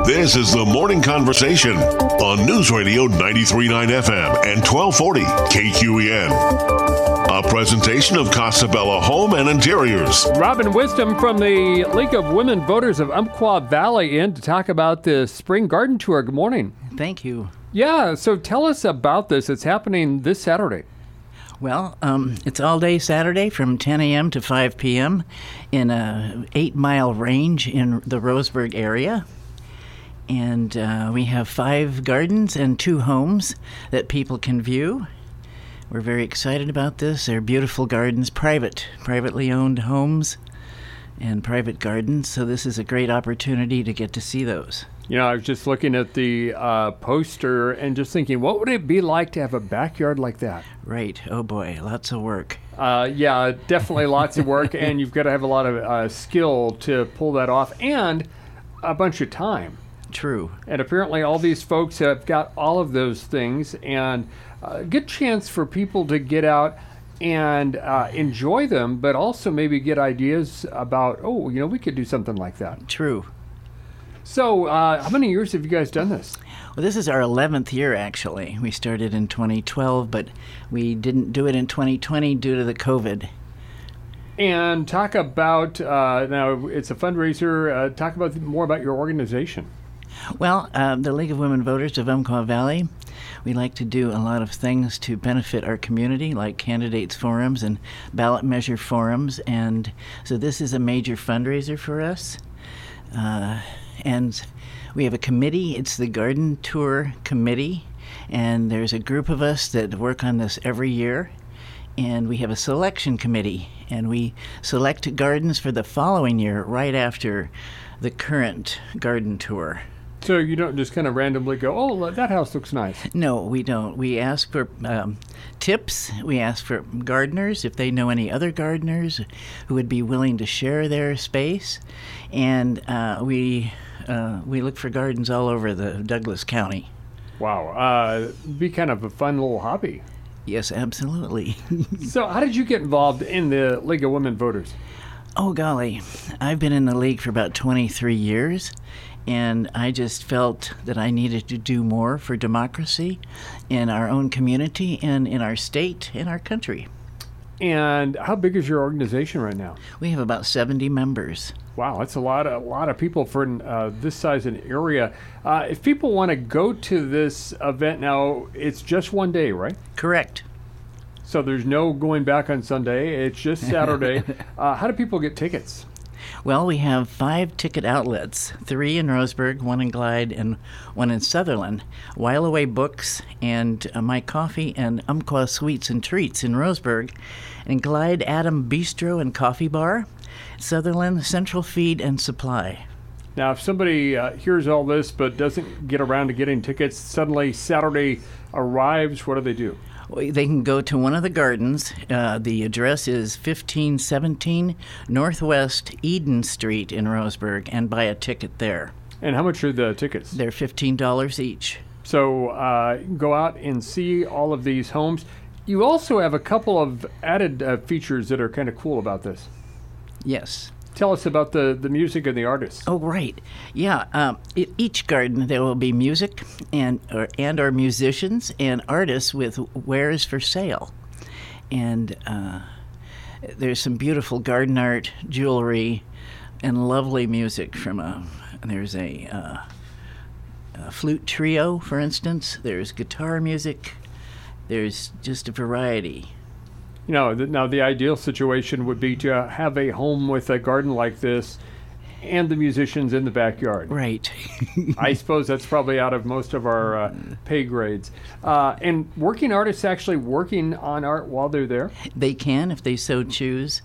This is the Morning Conversation on News Radio 93.9 FM and 1240 KQEN. A presentation of Casabella Home and Interiors. Robin Wisdom from the League of Women Voters of Umpqua Valley in to talk about the Spring Garden Tour. Good morning. Thank you. Yeah, so tell us about this. It's happening this Saturday. Well, it's all day Saturday from 10 a.m. to 5 p.m. in a 8-mile range in the Roseburg area. And we have 5 gardens and 2 homes that people can view. We're very excited about this. They're beautiful gardens, privately owned homes and private gardens. So this is a great opportunity to get to see those. You know, I was just looking at the poster and just thinking, what would it be like to have a backyard like that? Right. Oh, boy. Lots of work. Yeah, definitely lots of work. And you've got to have a lot of skill to pull that off and a bunch of time. True. And apparently all these folks have got all of those things, and a good chance for people to get out and enjoy them, but also maybe get ideas about, oh, you know, we could do something like that. True. So how many years have you guys done this? Well, this is our 11th year, actually. We started in 2012, but we didn't do it in 2020 due to the COVID. And talk about, now it's a fundraiser, talk about more about your organization. Well, the League of Women Voters of Umpqua Valley, we like to do a lot of things to benefit our community, like candidates forums and ballot measure forums. And so this is a major fundraiser for us. And we have a committee. It's the Garden Tour Committee. And there's a group of us that work on this every year. And we have a selection committee. And we select gardens for the following year right after the current garden tour. So you don't just kind of randomly go, oh, that house looks nice. No, we don't. We ask for tips. We ask for gardeners, if they know any other gardeners who would be willing to share their space. And we look for gardens all over the Douglas County. Wow. Be kind of a fun little hobby. Yes, absolutely. So how did you get involved in the League of Women Voters? Oh, golly. I've been in the League for about 23 years. And I just felt that I needed to do more for democracy in our own community and in our state, in our country. And how big is your organization right now? We have about 70 members. Wow, that's a lot of people for this size an area. If people want to go to this event now, it's just one day, right? Correct. So there's no going back on Sunday. It's just Saturday. How do people get tickets? Well, we have 5 ticket outlets, 3 in Roseburg, 1 in Glide, and 1 in Sutherland. While Away Books and My Coffee and Umpqua Sweets and Treats in Roseburg. In Glide, Adam Bistro and Coffee Bar. Sutherland, Central Feed and Supply. Now, if somebody hears all this but doesn't get around to getting tickets, suddenly Saturday arrives, what do they do? They can go to one of the gardens. The address is 1517 Northwest Eden Street in Roseburg and buy a ticket there. And how much are the tickets? They're $15 each. So go out and see all of these homes. You also have a couple of added features that are kind of cool about this. Yes. Tell us about the music and the artists. Oh, right. Yeah. Each garden, there will be music and our musicians and artists with wares for sale. And there's some beautiful garden art, jewelry, and lovely music from there's a flute trio, for instance. There's guitar music. There's just a variety. You know, now the ideal situation would be to have a home with a garden like this and the musicians in the backyard. Right. I suppose that's probably out of most of our pay grades. And working artists actually working on art while they're there? They can, if they so choose.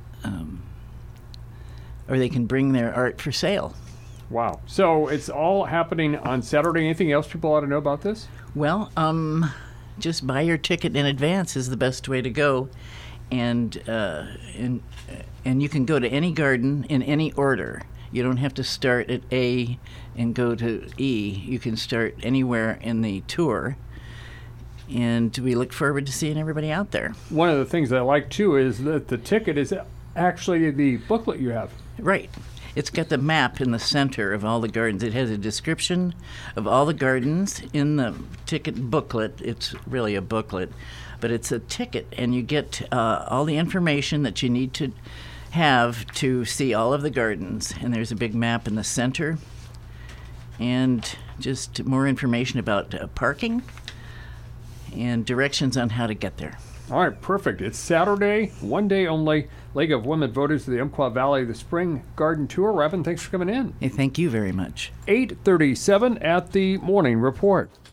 Or they can bring their art for sale. Wow. So it's all happening on Saturday. Anything else people ought to know about this? Well, just buy your ticket in advance is the best way to go, and you can go to any garden in any order. You don't have to start at A and go to E. You can start anywhere in the tour, and we look forward to seeing everybody out there. One of the things I like too is that the ticket is actually the booklet you have. Right. It's got the map in the center of all the gardens. It has a description of all the gardens in the ticket booklet. It's really a booklet, but it's a ticket, and you get all the information that you need to have to see all of the gardens. And there's a big map in the center, and just more information about parking and directions on how to get there. All right, perfect. It's Saturday, one day only. League of Women Voters of the Umpqua Valley, the Spring Garden Tour. Robin, thanks for coming in. Hey, thank you very much. 8:37 at the Morning Report.